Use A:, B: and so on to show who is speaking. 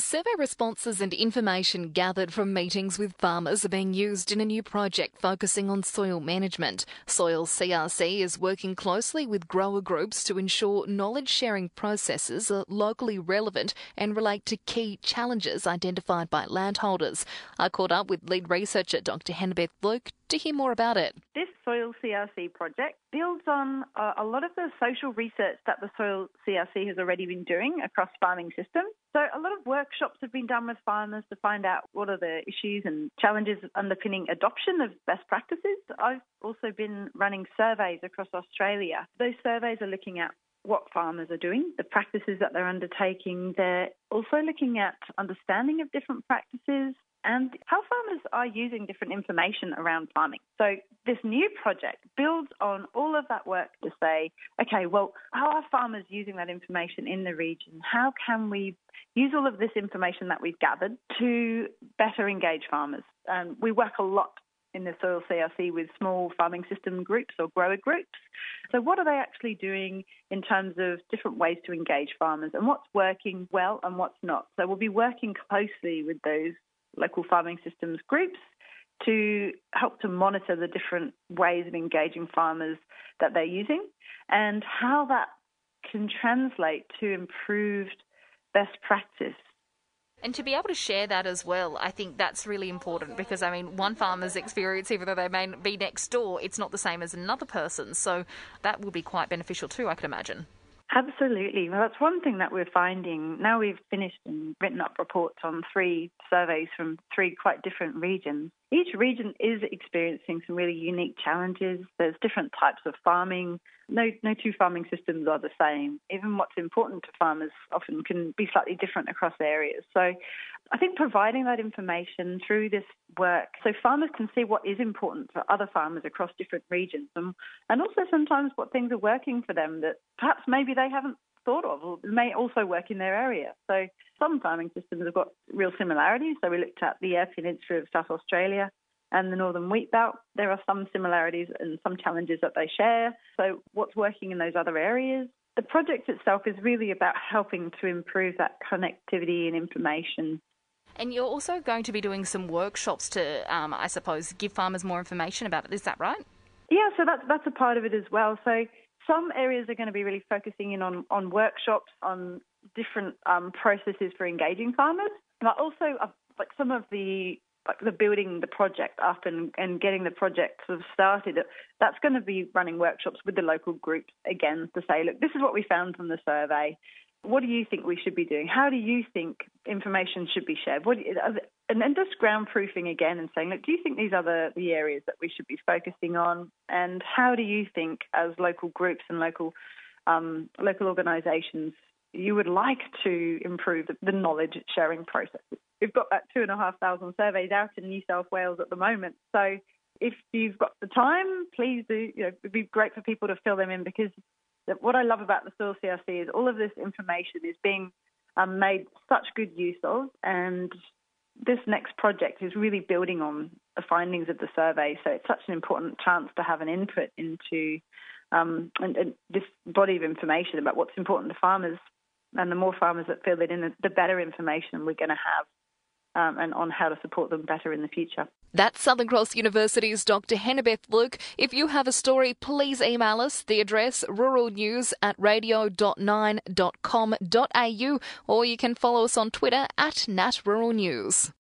A: Survey responses and information gathered from meetings with farmers are being used in a new project focusing on soil management. Soil CRC is working closely with grower groups to ensure knowledge-sharing processes are locally relevant and relate to key challenges identified by landholders. I caught up with lead researcher Dr. Hannabeth Luke to hear more about it.
B: This Soil CRC project builds on a lot of the social research that the Soil CRC has already been doing across farming systems. So a lot of workshops have been done with farmers to find out what are the issues and challenges underpinning adoption of best practices. I've also been running surveys across Australia. Those surveys are looking at what farmers are doing, the practices that they're undertaking. They're also looking at understanding of different practices and how farmers are using different information around farming. So this new project builds on all of that work to say, okay, well, how are farmers using that information in the region? How can we use all of this information that we've gathered to better engage farmers? We work a lot in the Soil CRC with small farming system groups or grower groups. So what are they actually doing in terms of different ways to engage farmers and what's working well and what's not? So we'll be working closely with those local farming systems groups to help to monitor the different ways of engaging farmers that they're using and how that can translate to improved best practice.
A: And to be able to share that as well, I think that's really important because, one farmer's experience, even though they may be next door, it's not the same as another person's. So that will be quite beneficial too, I can imagine.
B: Absolutely. Well, that's one thing that we're finding. Now we've finished and written up reports on 3 surveys from 3 quite different regions. Each region is experiencing some really unique challenges. There's different types of farming. No 2 farming systems are the same. Even what's important to farmers often can be slightly different across areas. So I think providing that information through this work so farmers can see what is important for other farmers across different regions and also sometimes what things are working for them that perhaps maybe they haven't thought of or may also work in their area. So some farming systems have got real similarities. So we looked at the Eyre Peninsula of South Australia and the Northern Wheat Belt. There are some similarities and some challenges that they share. So what's working in those other areas? The project itself is really about helping to improve that connectivity and information.
A: And you're also going to be doing some workshops to, I suppose, give farmers more information about it. Is that right?
B: Yeah, so that's a part of it as well. So some areas are going to be really focusing in on workshops, on different processes for engaging farmers. But also, some of the building the project up and getting the project sort of started, that's going to be running workshops with the local groups again to say, look, this is what we found from the survey. What do you think we should be doing? How do you think information should be shared? And then just ground proofing again and saying, look, do you think these are the areas that we should be focusing on? And how do you think as local groups and local organisations you would like to improve the knowledge sharing process? We've got about 2,500 surveys out in New South Wales at the moment. So if you've got the time, please do. It'd be great for people to fill them in because what I love about the Soil CRC is all of this information is being made such good use of, and this next project is really building on the findings of the survey. So it's such an important chance to have an input into and this body of information about what's important to farmers. And the more farmers that fill it in, the better information we're going to have and on how to support them better in the future.
A: That's Southern Cross University's Dr. Hannabeth Luke. If you have a story, please email us. The address ruralnews@radio.9.com.au or you can follow us on Twitter @NatRuralNews.